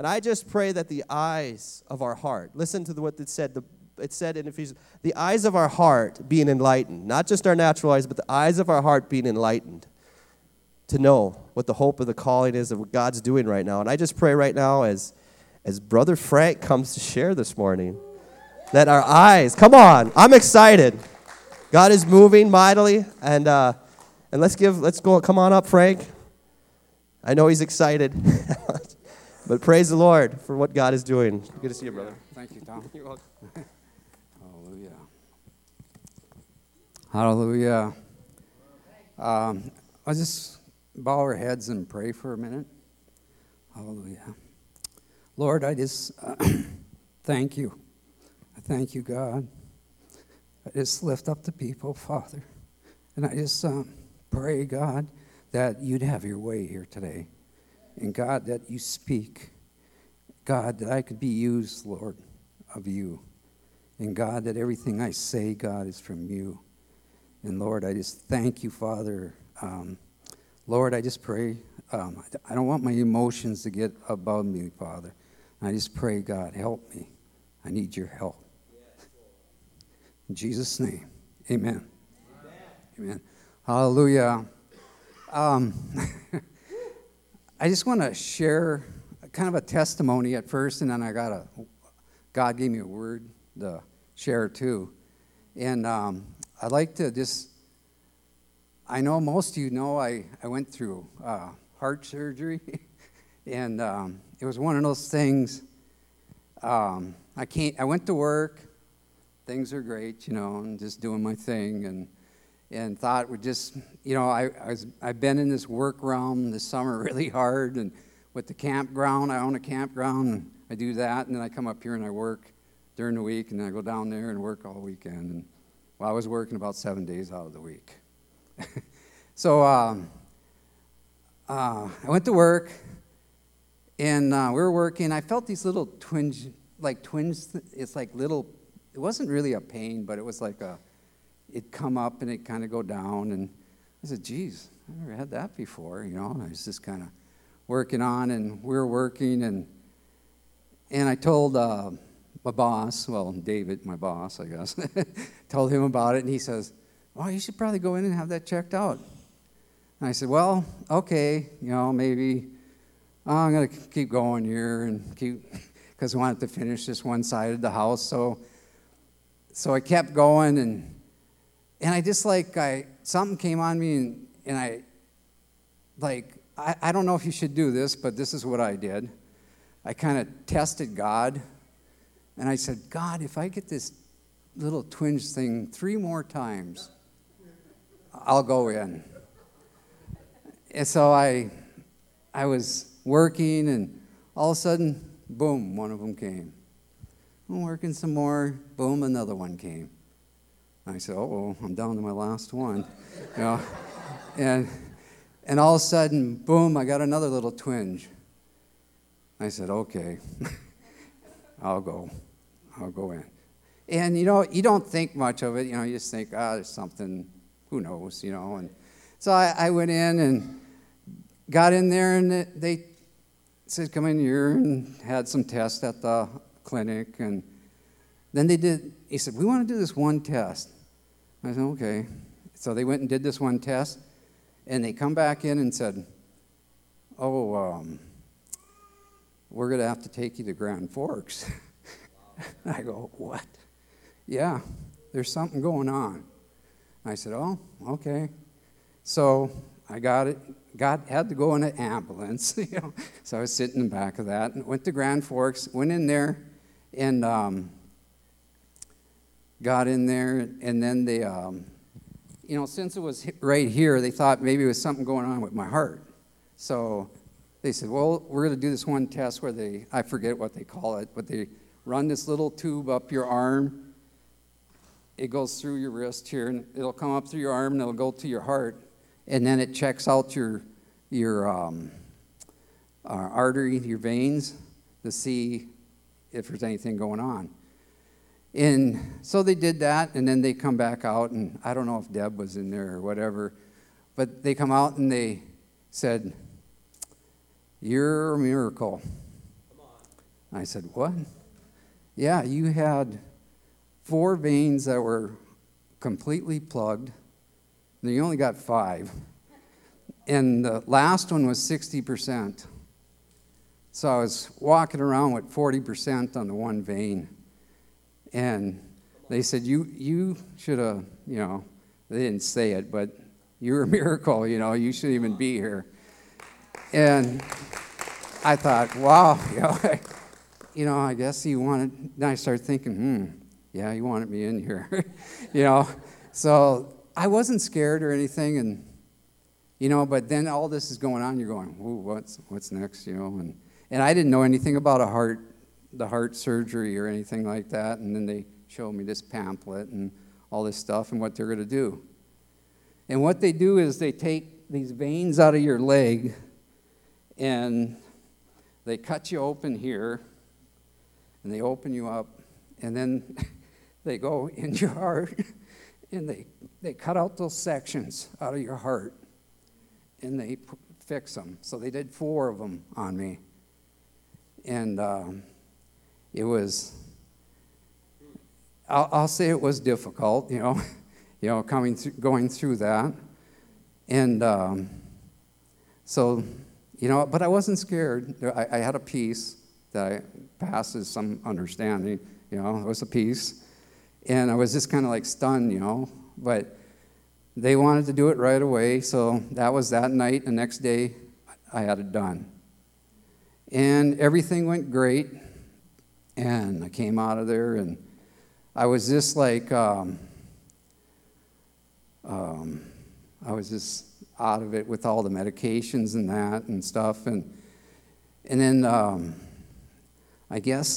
And I just pray that the eyes of our heart, listen to what it said. It said in Ephesians, the eyes of our heart being enlightened, not just our natural eyes, but the eyes of our heart being enlightened to know what the hope of the calling is of what God's doing right now. And I just pray right now as Brother Frank comes to share this morning, that our eyes, come on, I'm excited. God is moving mightily, and let's go, come on up, Frank. I know he's excited, but praise the Lord for what God is doing. Good to see you, brother. Thank you, Tom. You're welcome. Hallelujah. Hallelujah. I'll just bow our heads and pray for a minute. Hallelujah. Lord, I just thank you. I thank you, God. I just lift up the people, Father. And I just pray, God, that you'd have your way here today. And, God, that you speak. God, that I could be used, Lord, of you. And, God, that everything I say, God, is from you. And, Lord, I just thank you, Father. Lord, I just pray. I don't want my emotions to get above me, Father. I just pray, God, help me. I need your help. In Jesus' name, amen. Amen. Hallelujah. I just want to share kind of a testimony at first, and then God gave me a word to share too. And I'd like to I know most of you know I went through heart surgery, and it was one of those things. I went to work, things are great, and just doing my thing, and thought we'd just, I've been in this work realm this summer really hard, and with the campground, I own a campground, and I do that, and then I come up here and I work during the week, and then I go down there and work all weekend, and I was working about 7 days out of the week. So I went to work, and we were working. I felt these little twinge, like twinge. It's like little. It wasn't really a pain, but it was like it'd come up and it'd kind of go down. And I said, "Geez, I never had that before." And I was just kind of working on, and we were working, and I told my boss, well, David, my boss, I guess, told him about it, and he says, "Oh, you should probably go in and have that checked out." And I said, "Well, okay, maybe I'm going to keep going here and because I wanted to finish this one side of the house." So I kept going, and I just something came on me, and I don't know if you should do this, but this is what I did. I kind of tested God, and I said, "God, if I get this little twinge thing 3 more times, I'll go in." And so I was working, and all of a sudden, boom, one of them came. I'm working some more, boom, another one came. I said, "Oh, I'm down to my last one." And all of a sudden, boom, I got another little twinge. I said, "Okay, I'll go in." And, you don't think much of it. You just think, there's something, who knows, And so I went in and got in there, and they said, "Come in here," and had some tests at the clinic. And then he said, "We want to do this one test." I said, "Okay." So they went and did this one test, and they come back in and said, "Oh, we're going to have to take you to Grand Forks." I go, "What?" "Yeah, there's something going on." I said, "Oh, okay." So I got it. God had to go in an ambulance, So I was sitting in the back of that, and went to Grand Forks, went in there, and got in there, and then they, since it was right here, they thought maybe it was something going on with my heart. So they said, "Well, we're going to do this one test where I forget what they call it, but they run this little tube up your arm. It goes through your wrist here, and it'll come up through your arm, and it'll go to your heart, and then it checks out your artery, your veins, to see if there's anything going on." And so they did that, and then they come back out, and I don't know if Deb was in there or whatever, but they come out and they said, "You're a miracle." I said, what? Yeah, you had 4 veins that were completely plugged. And you only got 5. And the last one was 60%. So I was walking around with 40% on the one vein. And they said, you should have, they didn't say it, but you're a miracle, you shouldn't even be here. And I thought, wow, I guess he wanted, then I started thinking, yeah, he wanted me in here, So I wasn't scared or anything, and, but then all this is going on, you're going, ooh, what's next, and I didn't know anything about the heart surgery or anything like that, and then they showed me this pamphlet and all this stuff and what they're going to do. And what they do is they take these veins out of your leg, and they cut you open here, and they open you up, and then they go in your heart, and they cut out those sections out of your heart, and they fix them. So they did 4 of them on me. And it was, I'll say it was difficult, going through that. And so, but I wasn't scared. I had a peace that passes some understanding, it was a peace. And I was just kind of like stunned, but they wanted to do it right away. So that was that night. The next day, I had it done. And everything went great. And I came out of there, and I was just like, I was just out of it with all the medications and that and stuff. And then I guess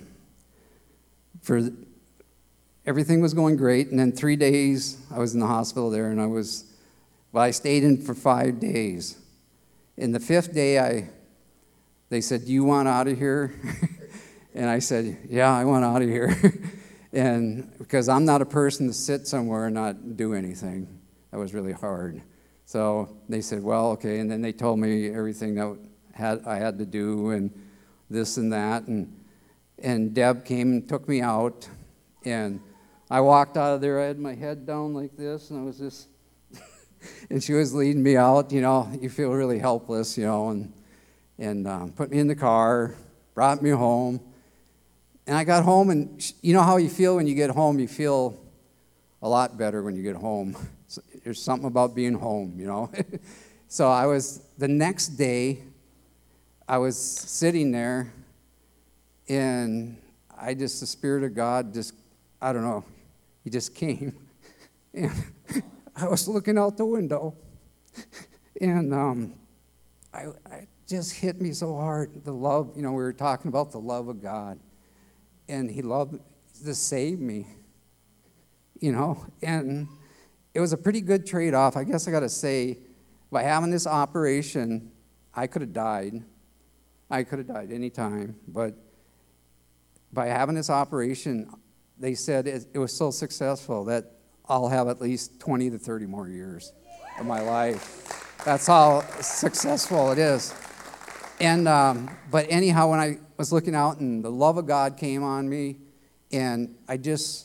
everything was going great. And then 3 days I was in the hospital there, and I stayed in for 5 days. And the 5th day, they said, do you want out of here? And I said, yeah, I want out of here. And because I'm not a person to sit somewhere and not do anything. That was really hard. So they said, well, okay. And then they told me everything that I had to do and this and that. And Deb came and took me out. And I walked out of there. I had my head down like this, and I was just, and she was leading me out. You feel really helpless, and put me in the car, brought me home. And I got home, and you know how you feel when you get home? You feel a lot better when you get home. So there's something about being home, So the next day, I was sitting there, and the Spirit of God I don't know, He just came. And I was looking out the window, and it just hit me so hard, the love, we were talking about the love of God. And He loved to save me, and it was a pretty good trade-off. I guess I got to say, by having this operation, I could have died. I could have died any time, but by having this operation, they said it was so successful that I'll have at least 20 to 30 more years of my life. That's how successful it is. And but anyhow, when I was looking out and the love of God came on me, and I just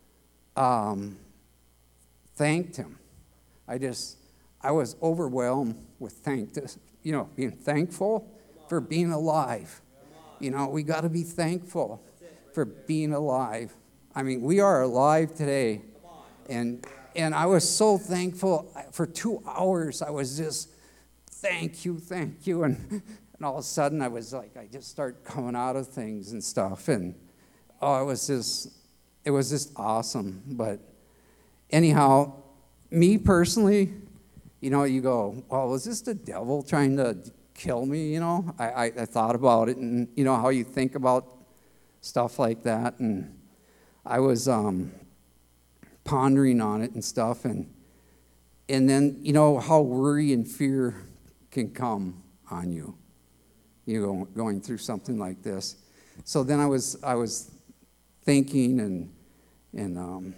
thanked Him. I was overwhelmed with being thankful for being alive. We got to be thankful for being alive. I mean, we are alive today. And I was so thankful. For 2 hours, I was just, thank you. And all of a sudden, I just started coming out of things and stuff. And, it was just awesome. But anyhow, me personally, you go, well, was this the devil trying to kill me? I thought about it, and how you think about stuff like that. And I was pondering on it and stuff. And then, how worry and fear can come on you. Going through something like this. So then I was thinking and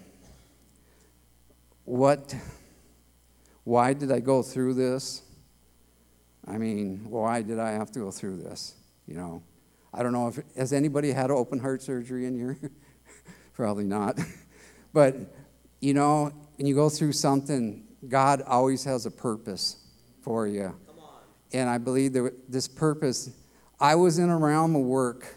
why did I go through this? I mean, why did I have to go through this? I don't know if, has anybody had open heart surgery in here? Probably not. But, you know, when you go through something, God always has a purpose for you. Come on. And I believe that this purpose, I was in a realm of work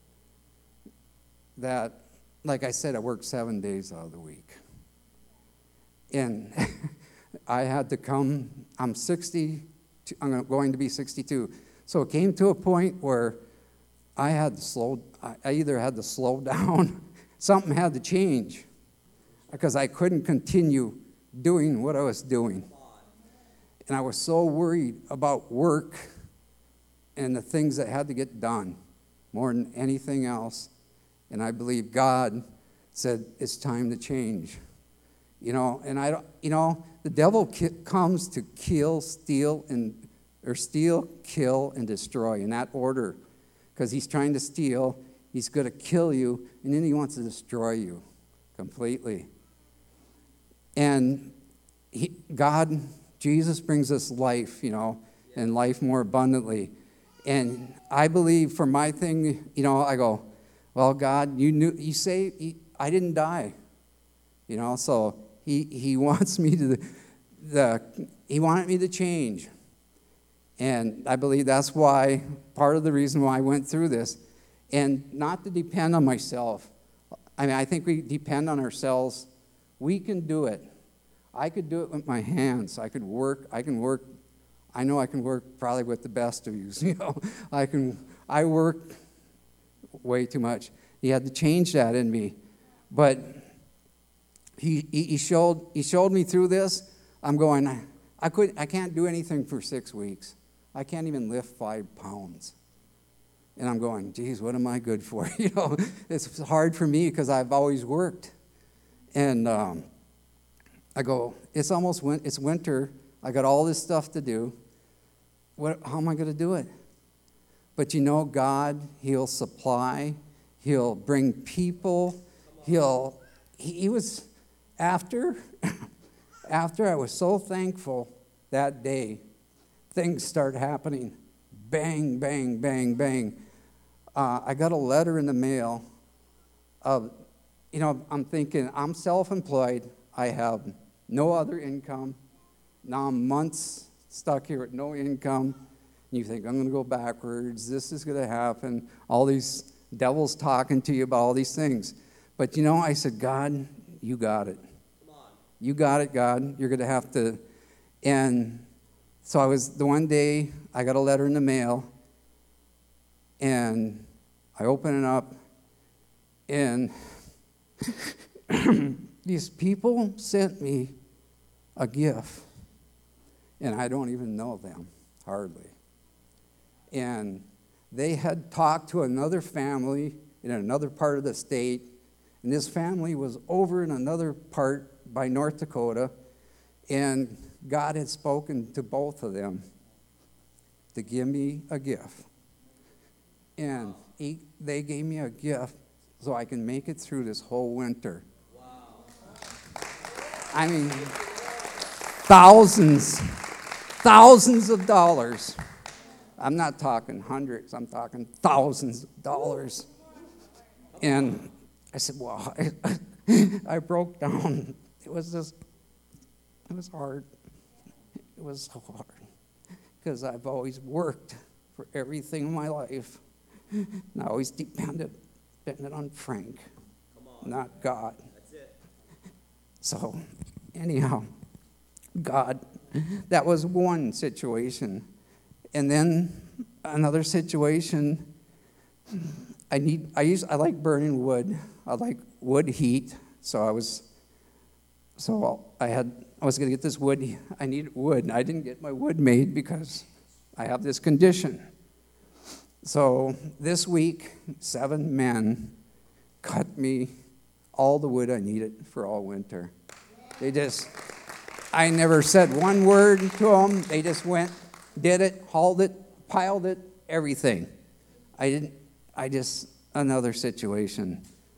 that, like I said, I worked 7 days out of the week. And I had to come, I'm going to be 62. So it came to a point where I either had to slow down, something had to change, because I couldn't continue doing what I was doing. And I was so worried about work and the things that had to get done more than anything else. And I believe God said, it's time to change. You know, and the devil comes to kill, steal, kill, and destroy in that order. Because he's trying to steal, he's going to kill you, and then he wants to destroy you completely. And Jesus brings us life, you know, and life more abundantly. And I believe for my thing, you know, I go, well, God, you say I didn't die, you know, so he wants me he wanted me to change. And I believe that's why, part of the reason why I went through this, and not to depend on myself. I mean, I think we depend on ourselves. We can do it. I could do it with my hands. I can work. I know I can work probably with the best of you. You know, I work way too much. He had to change that in me. But he showed me through this. I'm going, I can't do anything for 6 weeks. I can't even lift 5 pounds. And I'm going, geez, what am I good for? You know, it's hard for me because I've always worked. And I go, it's winter. I got all this stuff to do. How am I going to do it? But you know, God, He'll supply. He'll bring people. He was, after I was so thankful that day, things start happening. Bang, bang, bang, bang. I got a letter in the mail of, you know, I'm thinking, I'm self-employed. I have no other income. Now I'm months stuck here with no income. And you think, I'm going to go backwards. This is going to happen. All these devils talking to you about all these things. But, you know, I said, God, you got it. Come on. You got it, God. You're going to have to. And so the one day, I got a letter in the mail, and I open it up, and these people sent me a gift, and I don't even know them, hardly. And they had talked to another family in another part of the state, and this family was over in another part by North Dakota, and God had spoken to both of them to give me a gift. And they gave me a gift so I can make it through this whole winter. Wow. I mean, thousands of dollars. I'm not talking hundreds, I'm talking thousands of dollars. And I said, well, I broke down. It was hard. It was so hard because I've always worked for everything in my life. And I always depended on Frank, not God. That's it. So, anyhow, God, that was one situation. And then another situation, I like burning wood. I like wood heat. So I was going to get this wood. I needed wood, and I didn't get my wood made because I have this condition. So this week, 7 men cut me all the wood I needed for all winter. I never said one word to them. They just went, did it, hauled it, piled it, everything. Another situation.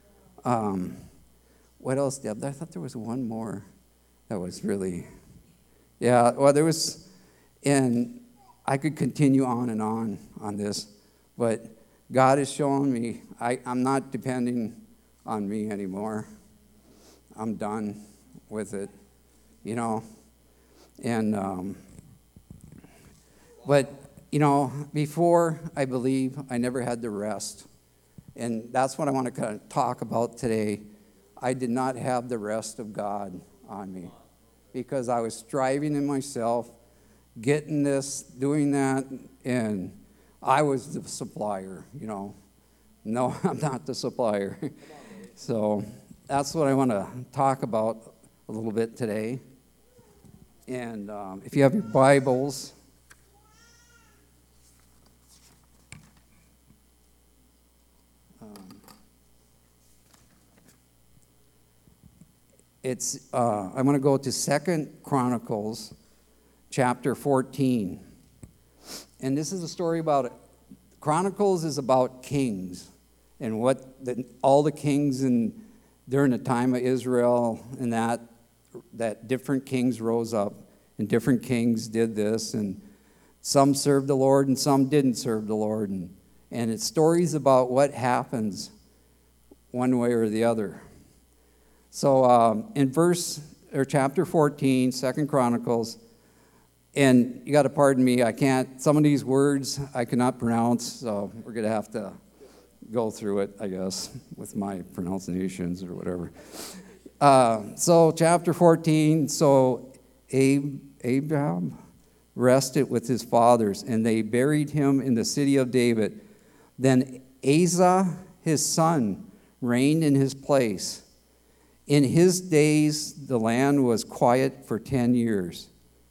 What else, Deb? I thought there was one more that was really, yeah, well, there was, and I could continue on and on this, but God is showing me I'm not depending on me anymore. I'm done with it, you know. And, but, you know, before, I believe, I never had the rest. And that's what I want to kind of talk about today. I did not have the rest of God on me because I was striving in myself, getting this, doing that, and I was the supplier, you know. No, I'm not the supplier. So that's what I want to talk about a little bit today. And if you have your Bibles, I'm going to go to 2 Chronicles chapter 14. And this is a story about, Chronicles is about kings and what all the kings during the time of Israel and that different kings rose up and different kings did this, and some served the Lord and some didn't serve the Lord. And it's stories about what happens one way or the other. So in chapter 14, 2 Chronicles, and you got to pardon me, some of these words I cannot pronounce, so we're going to have to go through it, I guess, with my pronunciations or whatever. So chapter 14, so Abraham rested with his fathers, and they buried him in the city of David. Then Asa, his son, reigned in his place. In his days, the land was quiet for 10 years.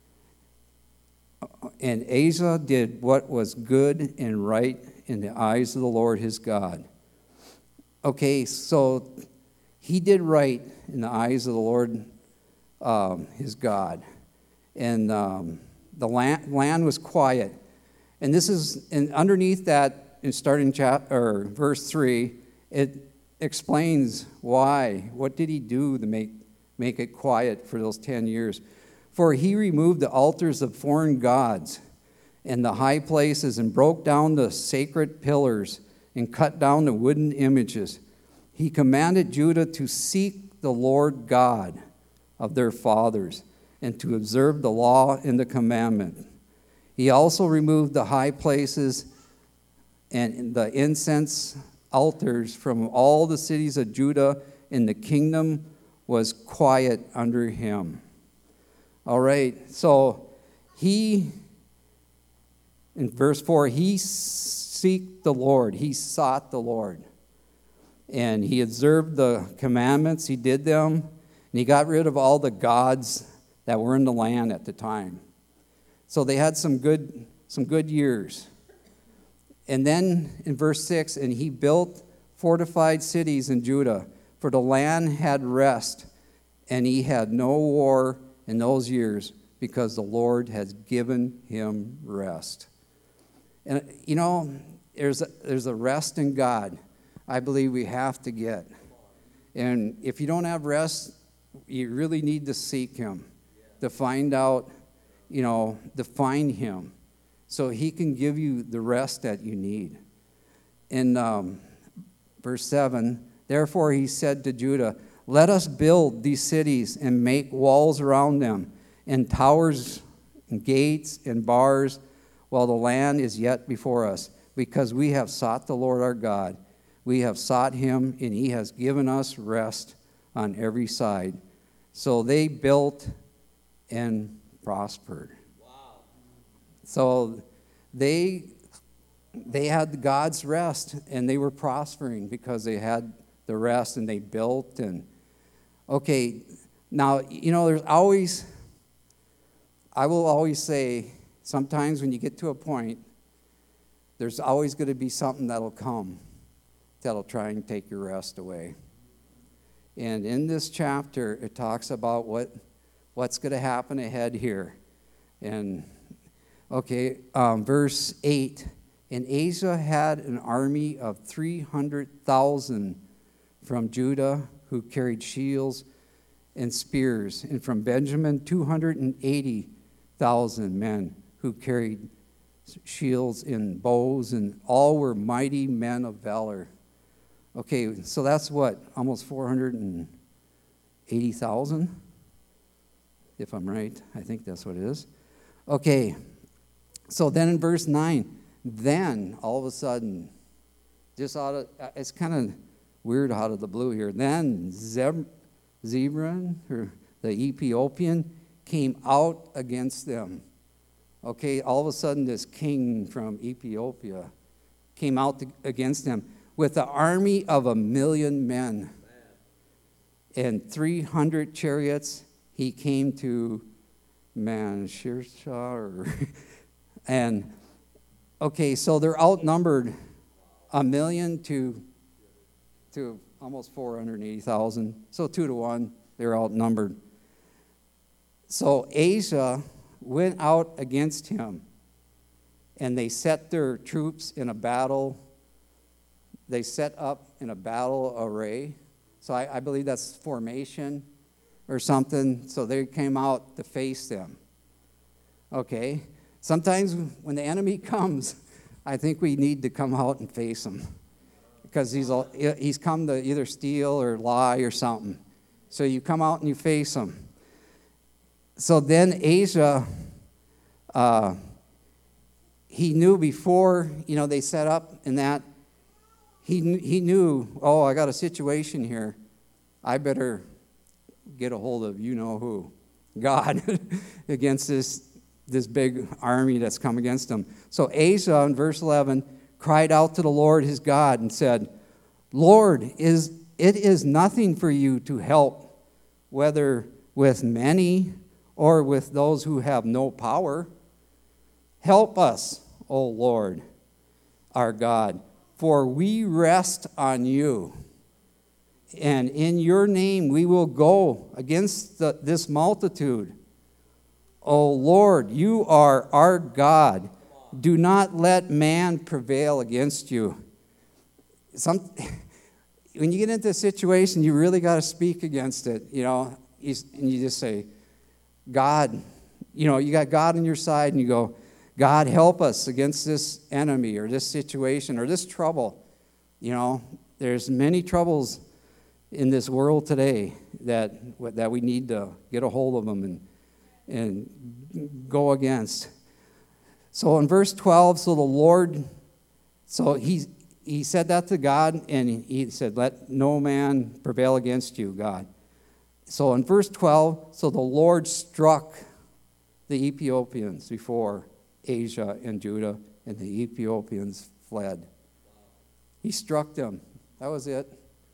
And Asa did what was good and right in the eyes of the Lord his God. Okay, so he did right in the eyes of the Lord his God. And the land was quiet. And this is, and underneath that, in starting verse 3, it explains why. What did he do to make it quiet for those 10 years? For he removed the altars of foreign gods and the high places and broke down the sacred pillars and cut down the wooden images. He commanded Judah to seek the Lord God of their fathers and to observe the law and the commandment. He also removed the high places and the incense altars from all the cities of Judah, and the kingdom was quiet under him. All right, so in verse 4, he sought the Lord. And he observed the commandments, he did them, and he got rid of all the gods that were in the land at the time. So they had some good years. And then in verse 6, and he built fortified cities in Judah, for the land had rest, and he had no war in those years, because the Lord has given him rest. And you know, there's a rest in God I believe we have to get. And if you don't have rest, you really need to seek him, to find out, to find him, so he can give you the rest that you need. In verse 7, therefore he said to Judah, let us build these cities and make walls around them, and towers and gates and bars, while the land is yet before us, because we have sought the Lord our God. We have sought him, and he has given us rest on every side. So they built and prospered. Wow. So they had God's rest, and they were prospering because they had the rest, and they built. And okay, now, I will always say, sometimes when you get to a point, there's always going to be something that'll come that'll try and take your rest away. And in this chapter, it talks about what's going to happen ahead here. And, okay, verse 8, and Asa had an army of 300,000 from Judah who carried shields and spears, and from Benjamin 280,000 men who carried shields and bows, and all were mighty men of valor. Okay, so that's what, almost 480,000, if I'm right. I think that's what it is. Okay, so then in verse 9, then all of a sudden, just out of, it's kind of weird out of the blue here. Then Zebulun, or the Ethiopian, came out against them. Okay, all of a sudden this king from Ethiopia came out against them with an army of 1,000,000 men and 300 chariots. He came to Manshirsha, and okay, so they're outnumbered 1,000,000 to almost 480,000. So 2 to 1, they're outnumbered. So Asa went out against him, and they set their troops in a battle. They set up in a battle array. So I believe that's formation or something. So they came out to face them. Okay. Sometimes when the enemy comes, I think we need to come out and face him, because he's come to either steal or lie or something. So you come out and you face him. So then Asa, he knew before, they set up in that, he knew, oh, I got a situation here. I better get a hold of you-know-who, God, against this big army that's come against him. So Asa, in verse 11, cried out to the Lord his God and said, Lord, it is nothing for you to help, whether with many or with those who have no power. Help us, O Lord, our God, for we rest on you. And in your name we will go against this multitude. O Lord, you are our God. Do not let man prevail against you. When you get into a situation, you really got to speak against it, and you just say, God, you got God on your side, and you go, God, help us against this enemy or this situation or this trouble. There's many troubles in this world today that we need to get a hold of them and go against. So in verse 12, so the Lord, he said that to God, and he said, let no man prevail against you, God. So in verse 12, so the Lord struck the Ethiopians before Asia and Judah, and the Ethiopians fled. He struck them. That was it.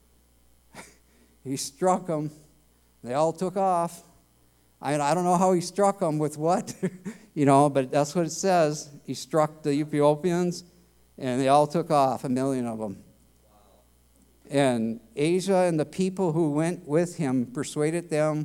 He struck them. They all took off. I don't know how he struck them with what, but that's what it says. He struck the Ethiopians, and they all took off, 1,000,000 of them. And Asa and the people who went with him pursued them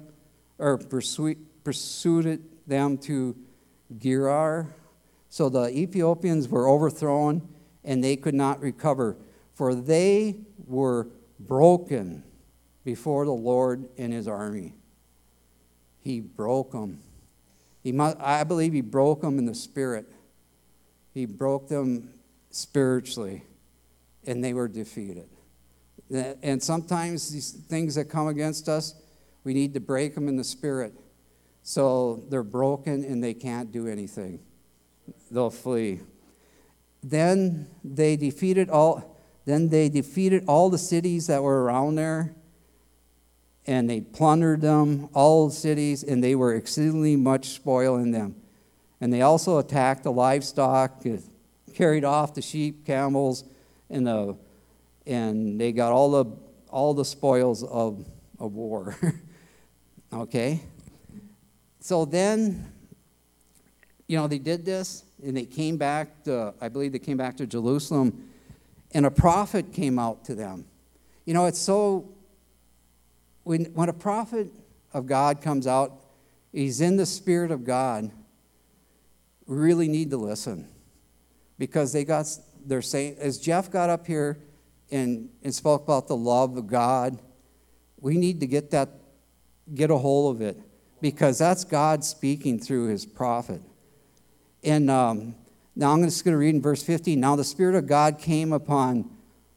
to Gerar. So the Ethiopians were overthrown, and they could not recover, for they were broken before the Lord and his army. He broke them. I believe he broke them in the spirit. He broke them spiritually, and they were defeated. And sometimes these things that come against us, we need to break them in the spirit. So they're broken and they can't do anything. They'll flee. Then they defeated all the cities that were around there, and they plundered them, all the cities, and they were exceedingly much spoil in them. And they also attacked the livestock, carried off the sheep, camels, and they got all the spoils of war. Okay? So then, they did this, and they came back I believe they came back to Jerusalem, and a prophet came out to them. It's so, when a prophet of God comes out, he's in the Spirit of God, we really need to listen. Because they're saying, as Jeff got up here and spoke about the love of God, we need to get a hold of it, because that's God speaking through his prophet. And Now I'm just going to read in verse 15. Now the Spirit of God came upon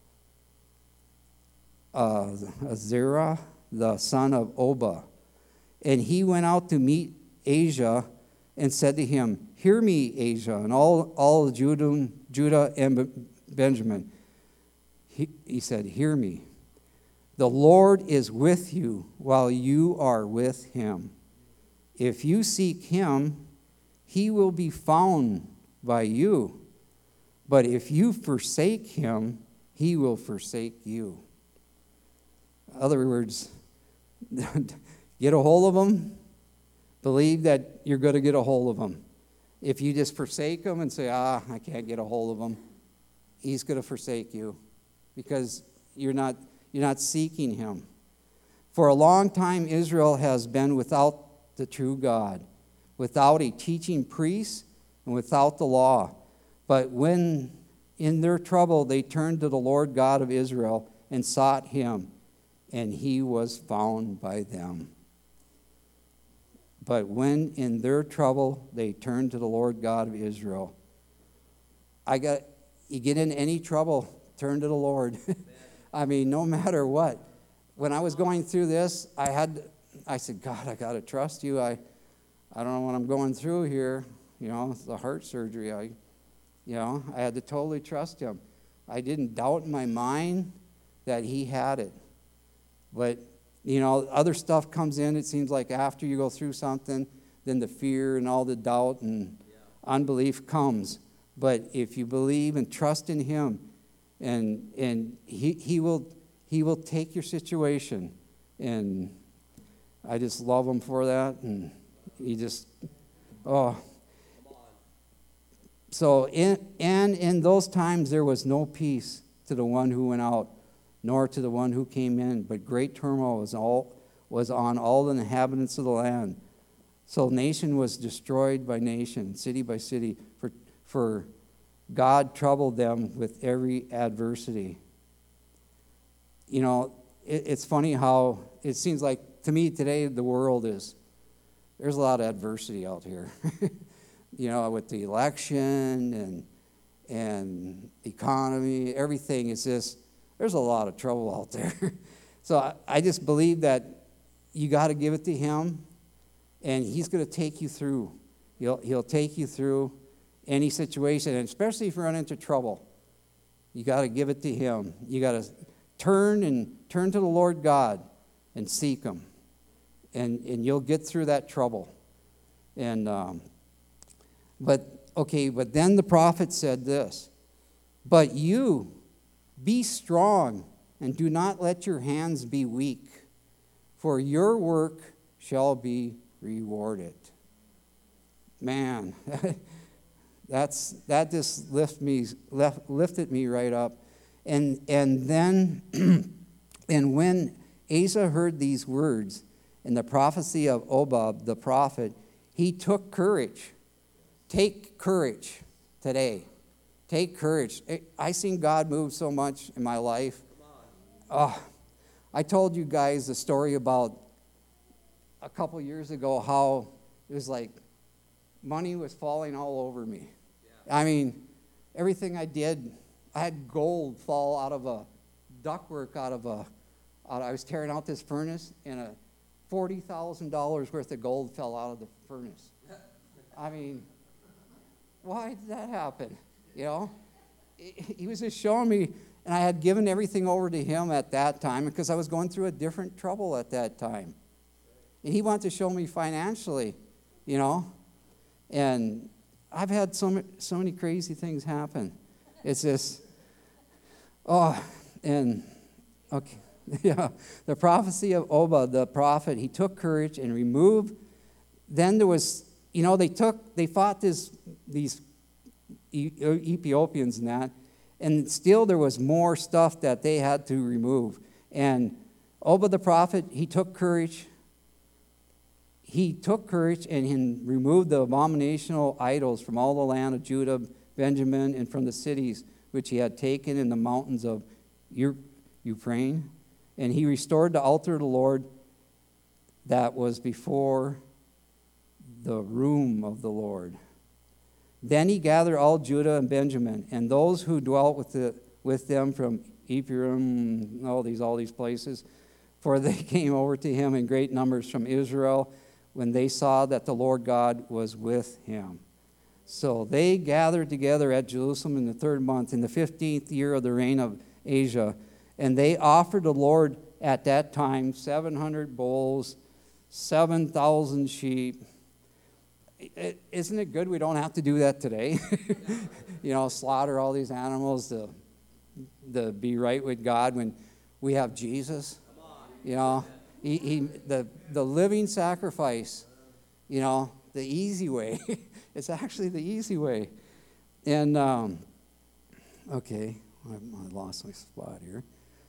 Azariah, the son of Obed, and he went out to meet Asa and said to him, "Hear me, Asa, and all of Judah and Benjamin." He said, "Hear me. The Lord is with you while you are with him. If you seek him, he will be found by you. But if you forsake him, he will forsake you." In other words, get a hold of him. Believe that you're going to get a hold of him. If you just forsake him and say, I can't get a hold of him, he's going to forsake you because you're not seeking him. For a long time, Israel has been without the true God, without a teaching priest, and without the law. But when in their trouble they turned to the Lord God of Israel and sought him, and he was found by them. But when in their trouble they turned to the Lord God of Israel. You get in any trouble, turn to the Lord. I mean, no matter what. When I was going through this, I said, God, I got to trust you. I don't know what I'm going through here. It's the heart surgery. I had to totally trust him. I didn't doubt in my mind that he had it. But, other stuff comes in. It seems like after you go through something, then the fear and all the doubt and unbelief comes. But if you believe and trust in him, and he will take your situation. And I just love him for that. And he just, So in those times there was no peace to the one who went out, nor to the one who came in, but great turmoil was on all the inhabitants of the land. So nation was destroyed by nation, city by city, for God troubled them with every adversity. It's funny how it seems like to me today there's a lot of adversity out here. With the election and economy, everything is just, there's a lot of trouble out there. So I just believe that you got to give it to him, and he's going to take you through. He'll take you through any situation, and especially if you run into trouble. You got to give it to him. You got to turn to the Lord God and seek him, and you'll get through that trouble. And but then the prophet said this, "But you be strong and do not let your hands be weak, for your work shall be rewarded." Man, that just lifted me right up. And then and when Asa heard these words in the prophecy of Obed the prophet, he took courage. Take courage today. Take courage. I seen God move so much in my life. I told you guys a story about a couple years ago how it was like money was falling all over me. Yeah. I mean, everything I did, I had gold fall out of a ductwork I was tearing out this furnace, and a $40,000 worth of gold fell out of the furnace. I mean, why did that happen? He was just showing me, and I had given everything over to him at that time because I was going through a different trouble at that time. And he wanted to show me financially, And I've had so many crazy things happen. It's just, the prophecy of Obed, the prophet, he took courage and removed. Then there was, they fought these Ethiopians and still there was more stuff that they had to remove. And Obed the prophet, he took courage. He took courage and he removed the abominational idols from all the land of Judah, Benjamin, and from the cities which he had taken in the mountains of Ephraim. And he restored the altar of the Lord that was before the room of the Lord. Then he gathered all Judah and Benjamin, and those who dwelt with them from Ephraim, all these places, for they came over to him in great numbers from Israel when they saw that the Lord God was with him. So they gathered together at Jerusalem in the 3rd month, in the 15th year of the reign of Asa, and they offered the Lord at that time 700 bulls, 7,000 sheep. Isn't it good we don't have to do that today? Slaughter all these animals to be right with God when we have Jesus. The living sacrifice, the easy way. It's actually the easy way. And, okay, I lost my spot here.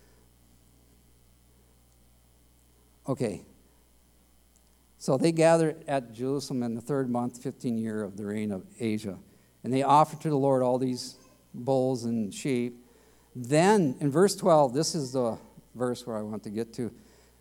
Okay. So they gathered at Jerusalem in the 3rd month, 15th year of the reign of Asa. And they offered to the Lord all these bulls and sheep. Then, in verse 12, this is the verse where I want to get to.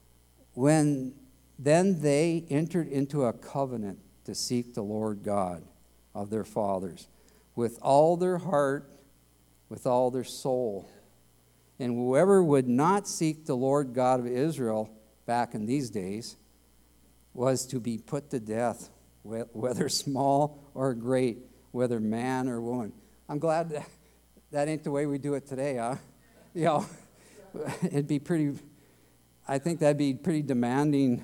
Then they entered into a covenant to seek the Lord God of their fathers with all their heart, with all their soul. And whoever would not seek the Lord God of Israel back in these days was to be put to death, whether small or great, whether man or woman. I'm glad that ain't the way we do it today, huh? It'd be pretty, I think that'd be pretty demanding,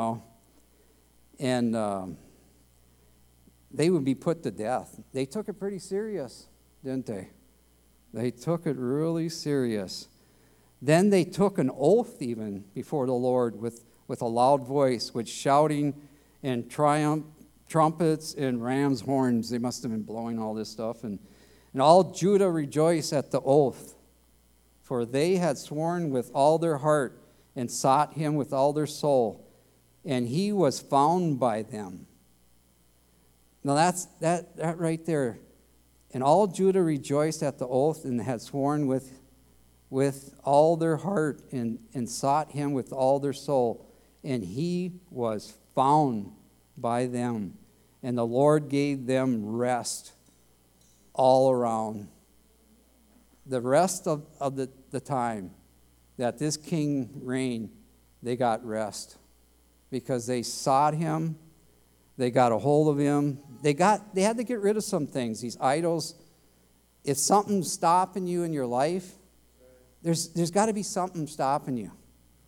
and they would be put to death. They took it pretty serious, didn't they? They took it really serious. Then they took an oath even before the Lord with a loud voice, with shouting and trumpets and ram's horns. They must have been blowing all this stuff. And all Judah rejoiced at the oath, for they had sworn with all their heart and sought him with all their soul, and he was found by them. Now that's that right there. And all Judah rejoiced at the oath and had sworn with all their heart and sought him with all their soul. And he was found by them. And the Lord gave them rest all around. The rest of the time that this king reigned, they got rest. Because they sought him. They got a hold of him. They had to get rid of some things, these idols. If something's stopping you in your life, there's got to be something stopping you.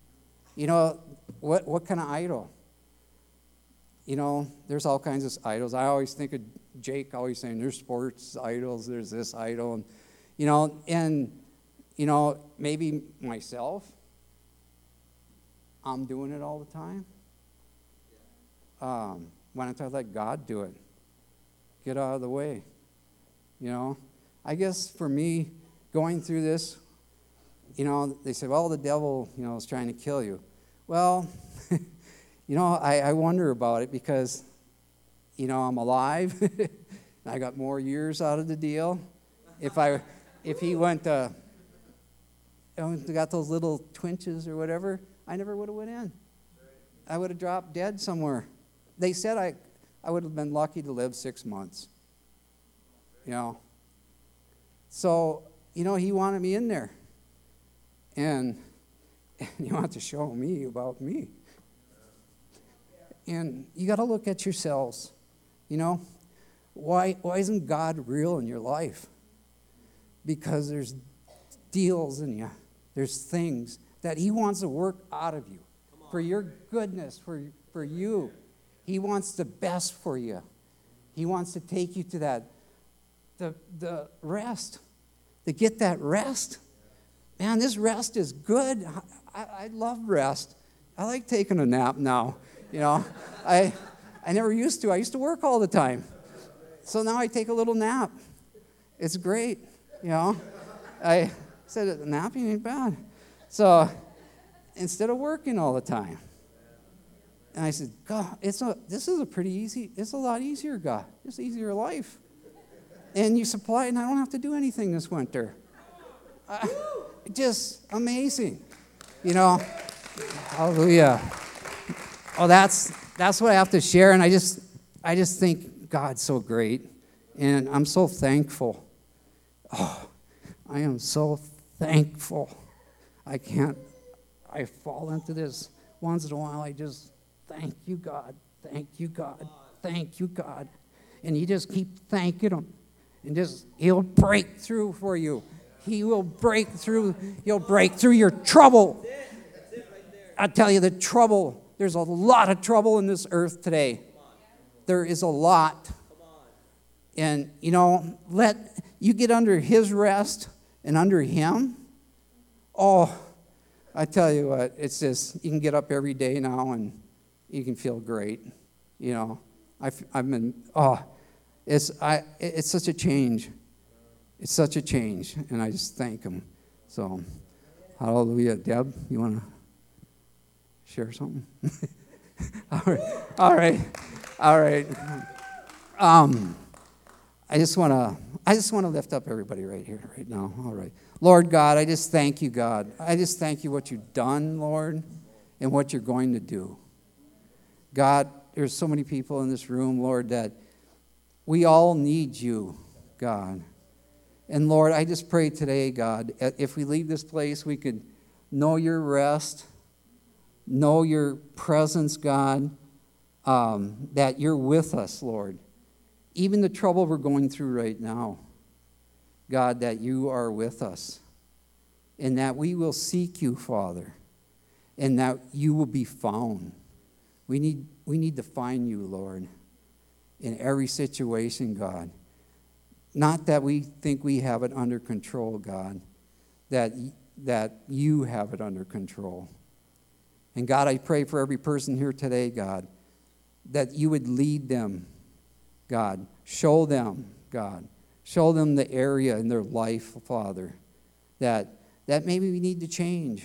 What kind of idol? There's all kinds of idols. I always think of Jake always saying there's sports idols, there's this idol, and maybe myself, I'm doing it all the time. Why don't I let God do it? Get out of the way. I guess for me, going through this, they say, well, the devil, is trying to kill you. Well, I wonder about it because, I'm alive. I got more years out of the deal. If he went to, got those little twinges or whatever, I never would have went in. I would have dropped dead somewhere. They said I would have been lucky to live 6 months. So, he wanted me in there. And he wanted to show me about me. And you got to look at yourselves. Why isn't God real in your life? Because there's deals in you. There's things that he wants to work out of you for your goodness, for you. He wants the best for you. He wants to take you to that, the rest, to get that rest. Man, this rest is good. I love rest. I like taking a nap now. I never used to. I used to work all the time. So now I take a little nap. It's great. I said napping ain't bad. So instead of working all the time. And I said, God, it's a lot easier, God. It's easier life. And you supply it, and I don't have to do anything this winter. Just amazing. Hallelujah. Oh, that's what I have to share, and I just think God's so great. And I'm so thankful. Oh, I am so thankful. I fall into this once in a while. I just, thank you, God. Thank you, God. Thank you, God. And you just keep thanking him. And just, he'll break through for you. He will break through. He'll break through your trouble. I tell you, the trouble, there's a lot of trouble in this earth today. There is a lot. And, let you get under his rest and under him. Oh, I tell you what, it's just, you can get up every day now and you can feel great. I've been, it's such a change. It's such a change, and I just thank him. So, hallelujah. Deb, you want to share something? All right. I just want to lift up everybody right here, right now. All right. Lord God, I just thank you, God. I just thank you what you've done, Lord, and what you're going to do. God, there's so many people in this room, Lord, that we all need you, God. And Lord, I just pray today, God, if we leave this place, we could know your rest, know your presence, God, that you're with us, Lord. Even the trouble we're going through right now, God, that you are with us. And that we will seek you, Father, and that you will be found. We need to find you, Lord, in every situation, God. Not that we think we have it under control, God, that you have it under control. And God, I pray for every person here today, God, that you would lead them, God. Show them, God. Show them the area in their life, Father, that maybe we need to change.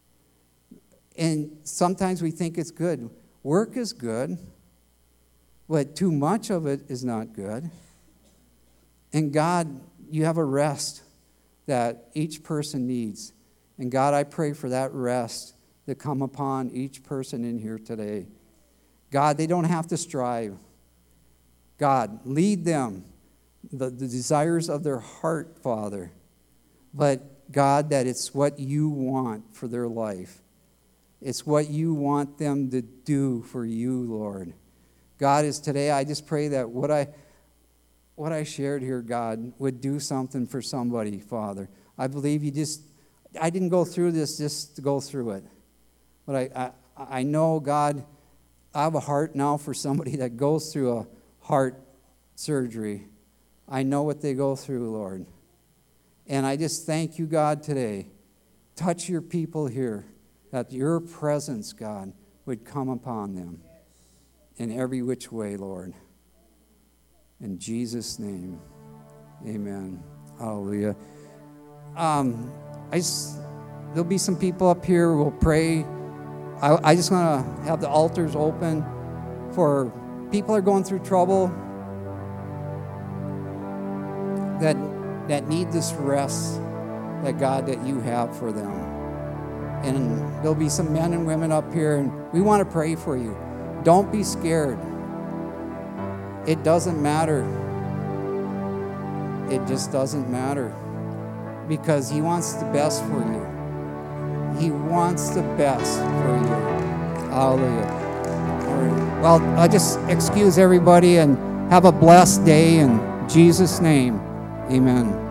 And sometimes we think it's good. Work is good, but too much of it is not good. And God, you have a rest that each person needs. And God, I pray for that rest to come upon each person in here today. God, they don't have to strive. God, lead them, the desires of their heart, Father. But God, that it's what you want for their life. It's what you want them to do for you, Lord. God, is today, I just pray that what I shared here, God, would do something for somebody, Father. I believe I didn't go through this just to go through it. But I know, God, I have a heart now for somebody that goes through a heart surgery. I know what they go through, Lord. And I just thank you, God, today. Touch your people here, that your presence, God, would come upon them in every which way, Lord. In Jesus' name, amen. Hallelujah. There'll be some people up here who will pray. I just want to have the altars open for people that are going through trouble, that need this rest that God, that you have for them. And there'll be some men and women up here, and we want to pray for you. Don't be scared. It doesn't matter. It just doesn't matter. Because he wants the best for you. He wants the best for you. Hallelujah. All right. Well, I just excuse everybody and have a blessed day in Jesus' name. Amen.